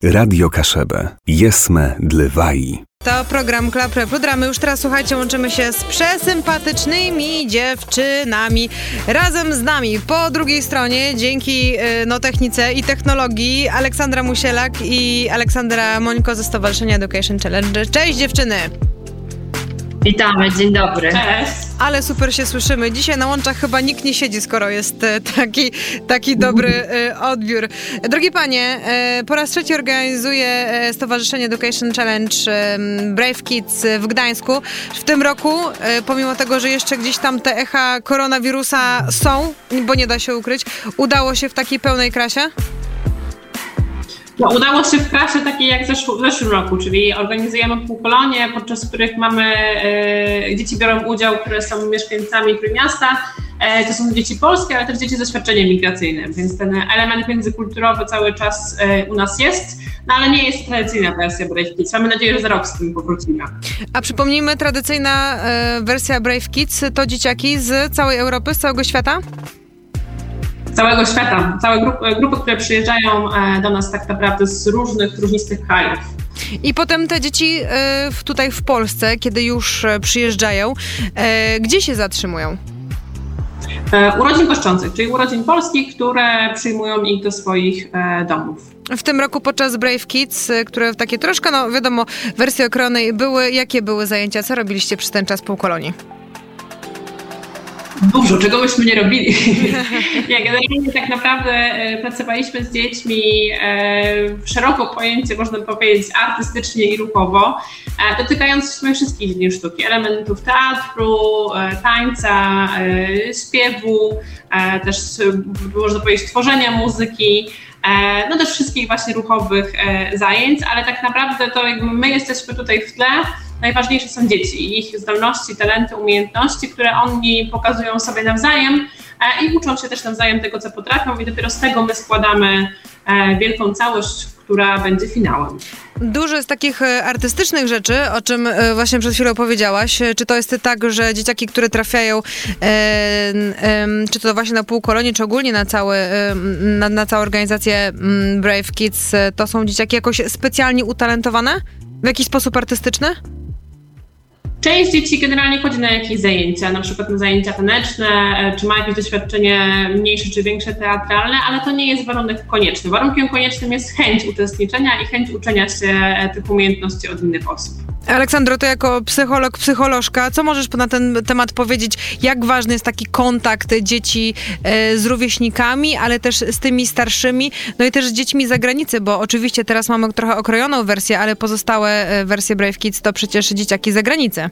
Radio Kaszebę. Jesme dlewai. To program Klapre Pludra. My już teraz, słuchajcie, łączymy się z przesympatycznymi dziewczynami. Razem z nami po drugiej stronie, dzięki technice i technologii, Aleksandra Musielak i Aleksandra Mońko ze Stowarzyszenia Education Challenge. Cześć dziewczyny! Witamy, dzień dobry. Cześć. Ale super się słyszymy. Dzisiaj na łączach chyba nikt nie siedzi, skoro jest taki dobry odbiór. Drogie panie, po raz trzeci organizuje Stowarzyszenie Education Challenge Brave Kids w Gdańsku. W tym roku, pomimo tego, że jeszcze gdzieś tam te echa koronawirusa są, bo nie da się ukryć, udało się w takiej pełnej krasie? No, udało się w klasie takiej jak w zeszłym roku, czyli organizujemy półkolonie, podczas których dzieci biorą udział, które są mieszkańcami Trójmiasta. To są dzieci polskie, ale też dzieci z doświadczeniem migracyjnym, więc ten element międzykulturowy cały czas u nas jest, no ale nie jest tradycyjna wersja Brave Kids. Mamy nadzieję, że za rok z tym powrócimy. A przypomnijmy, tradycyjna wersja Brave Kids to dzieciaki z całej Europy, z całego świata? Całego świata. Całe grupy, które przyjeżdżają do nas tak naprawdę z różnistych krajów. I potem te dzieci tutaj w Polsce, kiedy już przyjeżdżają, gdzie się zatrzymują? Urodzin goszczących, czyli urodzin polskich, które przyjmują ich do swoich domów. W tym roku podczas Brave Kids, które takie troszkę, wiadomo, wersji okrojonej były, jakie były zajęcia? Co robiliście przez ten czas półkolonii? Dużo, czego byśmy nie robili. Generalnie tak naprawdę pracowaliśmy z dziećmi w szeroko pojęcie, można powiedzieć, artystycznie i ruchowo, dotykając wszystkich dziedzin sztuki, elementów teatru, tańca, śpiewu, też można powiedzieć tworzenia muzyki, też wszystkich właśnie ruchowych zajęć, ale tak naprawdę to jakby my jesteśmy tutaj w tle. Najważniejsze są dzieci, ich zdolności, talenty, umiejętności, które oni pokazują sobie nawzajem i uczą się też nawzajem tego, co potrafią i dopiero z tego my składamy wielką całość, która będzie finałem. Dużo jest takich artystycznych rzeczy, o czym właśnie przed chwilą powiedziałaś. Czy to jest tak, że dzieciaki, które trafiają, czy to właśnie na półkolonie, czy ogólnie na całą organizację Brave Kids, to są dzieciaki jakoś specjalnie utalentowane? W jakiś sposób artystyczny? Część dzieci generalnie chodzi na jakieś zajęcia, na przykład na zajęcia taneczne, czy ma jakieś doświadczenie mniejsze czy większe teatralne, ale to nie jest warunek konieczny. Warunkiem koniecznym jest chęć uczestniczenia i chęć uczenia się tych umiejętności od innych osób. Aleksandro, to jako psycholog, psycholożka, co możesz na ten temat powiedzieć? Jak ważny jest taki kontakt dzieci z rówieśnikami, ale też z tymi starszymi, no i też z dziećmi z zagranicy, bo oczywiście teraz mamy trochę okrojoną wersję, ale pozostałe wersje Brave Kids to przecież dzieciaki z zagranicy.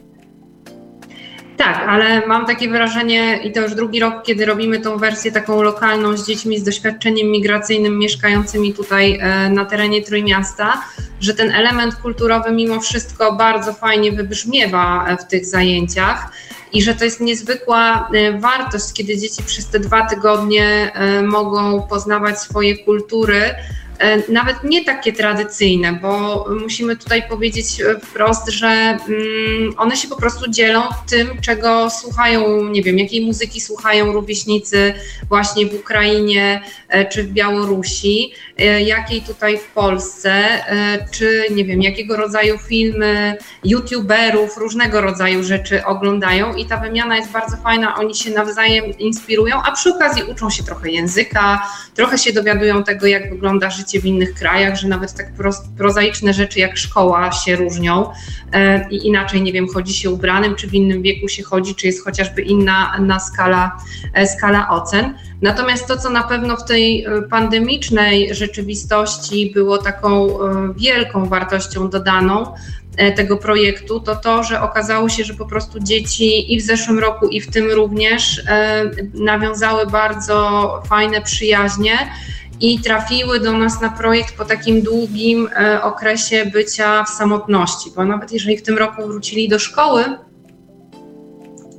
Tak, ale mam takie wrażenie i to już drugi rok, kiedy robimy tą wersję taką lokalną z dziećmi z doświadczeniem migracyjnym mieszkającymi tutaj na terenie Trójmiasta, że ten element kulturowy mimo wszystko bardzo fajnie wybrzmiewa w tych zajęciach i że to jest niezwykła wartość, kiedy dzieci przez te 2 tygodnie mogą poznawać swoje kultury, nawet nie takie tradycyjne, bo musimy tutaj powiedzieć wprost, że one się po prostu dzielą tym, czego słuchają, nie wiem, jakiej muzyki słuchają rówieśnicy właśnie w Ukrainie czy w Białorusi, jakiej tutaj w Polsce, czy nie wiem, jakiego rodzaju filmy, youtuberów, różnego rodzaju rzeczy oglądają i ta wymiana jest bardzo fajna, oni się nawzajem inspirują, a przy okazji uczą się trochę języka, trochę się dowiadują tego, jak wygląda życie w innych krajach, że nawet tak prozaiczne rzeczy jak szkoła się różnią i inaczej, nie wiem, chodzi się ubranym, czy w innym wieku się chodzi, czy jest chociażby inna skala ocen. Natomiast to, co na pewno w tej pandemicznej rzeczywistości było taką wielką wartością dodaną tego projektu, to to, że okazało się, że po prostu dzieci i w zeszłym roku, i w tym również nawiązały bardzo fajne przyjaźnie i trafiły do nas na projekt po takim długim okresie bycia w samotności, bo nawet jeżeli w tym roku wrócili do szkoły,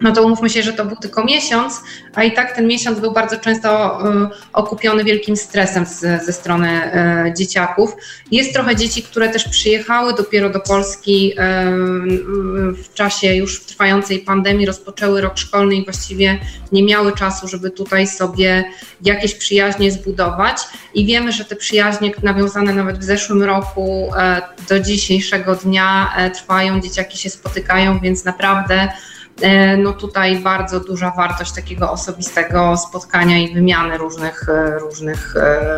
no to umówmy się, że to był tylko miesiąc, a i tak ten miesiąc był bardzo często okupiony wielkim stresem ze strony dzieciaków. Jest trochę dzieci, które też przyjechały dopiero do Polski w czasie już trwającej pandemii, rozpoczęły rok szkolny i właściwie nie miały czasu, żeby tutaj sobie jakieś przyjaźnie zbudować i wiemy, że te przyjaźnie nawiązane nawet w zeszłym roku do dzisiejszego dnia trwają, dzieciaki się spotykają, więc naprawdę no tutaj bardzo duża wartość takiego osobistego spotkania i wymiany różnych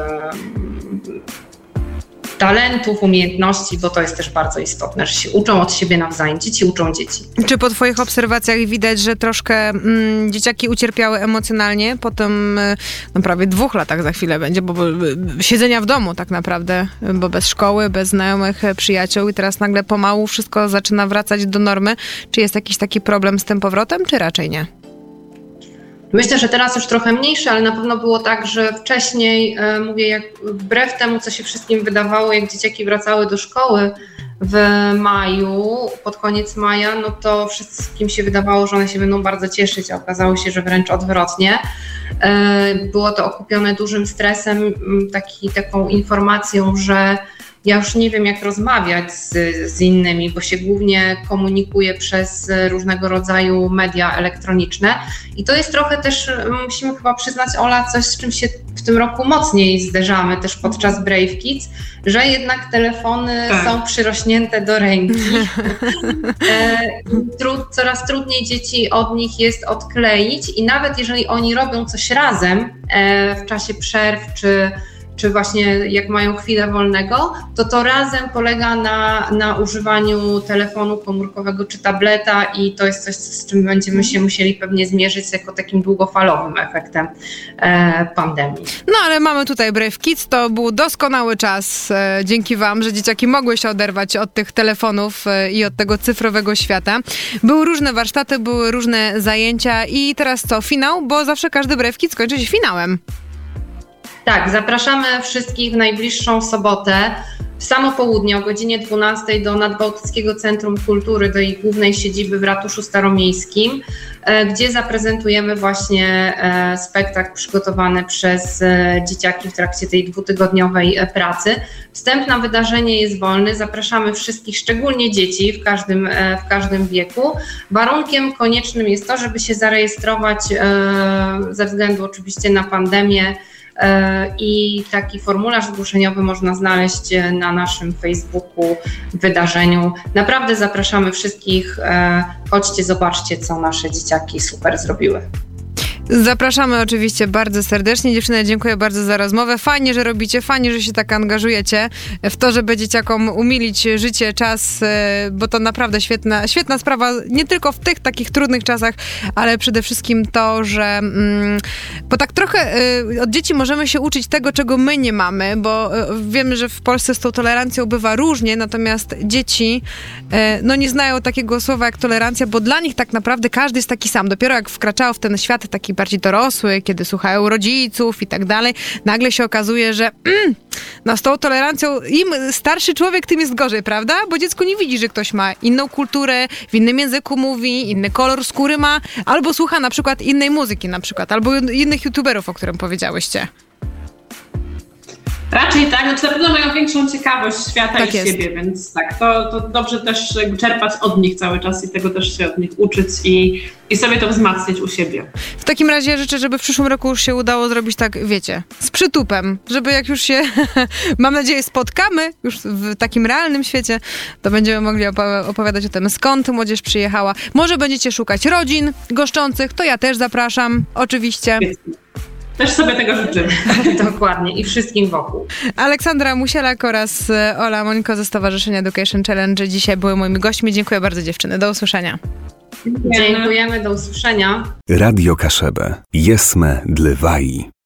talentów, umiejętności, bo to jest też bardzo istotne, że się uczą od siebie nawzajem. Dzieci uczą dzieci. Czy po twoich obserwacjach widać, że troszkę dzieciaki ucierpiały emocjonalnie po tym prawie 2 latach za chwilę będzie, bo siedzenia w domu tak naprawdę, bo bez szkoły, bez znajomych, przyjaciół i teraz nagle pomału wszystko zaczyna wracać do normy. Czy jest jakiś taki problem z tym powrotem, czy raczej nie? Myślę, że teraz już trochę mniejsze, ale na pewno było tak, że wcześniej, mówię, jak wbrew temu, co się wszystkim wydawało, jak dzieciaki wracały do szkoły w maju, pod koniec maja, no to wszystkim się wydawało, że one się będą bardzo cieszyć, a okazało się, że wręcz odwrotnie. Było to okupione dużym stresem, taką informacją, że ja już nie wiem, jak rozmawiać z innymi, bo się głównie komunikuję przez różnego rodzaju media elektroniczne. I to jest trochę też, musimy chyba przyznać, Ola, coś, z czym się w tym roku mocniej zderzamy też podczas Brave Kids, że jednak telefony są przyrośnięte do ręki. Coraz trudniej dzieci od nich jest odkleić i nawet jeżeli oni robią coś razem w czasie przerw, czy właśnie jak mają chwilę wolnego, to razem polega na używaniu telefonu komórkowego czy tableta i to jest coś, z czym będziemy się musieli pewnie zmierzyć jako takim długofalowym efektem pandemii. No ale mamy tutaj Brave Kids, to był doskonały czas dzięki wam, że dzieciaki mogły się oderwać od tych telefonów i od tego cyfrowego świata. Były różne warsztaty, były różne zajęcia i teraz co? Finał? Bo zawsze każdy Brave Kids kończy się finałem. Tak, zapraszamy wszystkich w najbliższą sobotę w samo południe o godzinie 12 do Nadbałtyckiego Centrum Kultury, do jej głównej siedziby w Ratuszu Staromiejskim, gdzie zaprezentujemy właśnie spektakl przygotowany przez dzieciaki w trakcie tej 2-tygodniowej pracy. Wstęp na wydarzenie jest wolny, zapraszamy wszystkich, szczególnie dzieci w każdym wieku. Warunkiem koniecznym jest to, żeby się zarejestrować ze względu oczywiście na pandemię, i taki formularz zgłoszeniowy można znaleźć na naszym Facebooku wydarzeniu. Naprawdę zapraszamy wszystkich, chodźcie, zobaczcie, co nasze dzieciaki super zrobiły. Zapraszamy oczywiście bardzo serdecznie. Dziewczyny, dziękuję bardzo za rozmowę. Fajnie, że robicie, fajnie, że się tak angażujecie w to, żeby dzieciakom umilić życie, czas, bo to naprawdę świetna sprawa, nie tylko w tych takich trudnych czasach, ale przede wszystkim to, że bo tak trochę od dzieci możemy się uczyć tego, czego my nie mamy, bo wiemy, że w Polsce z tą tolerancją bywa różnie, natomiast dzieci nie znają takiego słowa jak tolerancja, bo dla nich tak naprawdę każdy jest taki sam. Dopiero jak wkraczało w ten świat taki bardziej dorosły, kiedy słuchają rodziców i tak dalej, nagle się okazuje, że z tą tolerancją im starszy człowiek, tym jest gorzej, prawda? Bo dziecko nie widzi, że ktoś ma inną kulturę, w innym języku mówi, inny kolor skóry ma, albo słucha na przykład innej muzyki na przykład, albo innych youtuberów, o którym powiedziałyście. Raczej tak, na pewno mają większą ciekawość świata tak i siebie, więc tak, to dobrze też czerpać od nich cały czas i tego też się od nich uczyć i sobie to wzmacniać u siebie. W takim razie życzę, żeby w przyszłym roku już się udało zrobić tak, wiecie, z przytupem, żeby jak już się, mam nadzieję, spotkamy już w takim realnym świecie, to będziemy mogli opowiadać o tym, skąd młodzież przyjechała. Może będziecie szukać rodzin goszczących, to ja też zapraszam, oczywiście. Też sobie tego życzymy. Dokładnie i wszystkim wokół. Aleksandra Musielak oraz Ola Mońko ze Stowarzyszenia Education Challenge dzisiaj były moimi gośćmi. Dziękuję bardzo, dziewczyny. Do usłyszenia. Dziękujemy, do usłyszenia. Radio Kaszebę. Jesme dlewaj.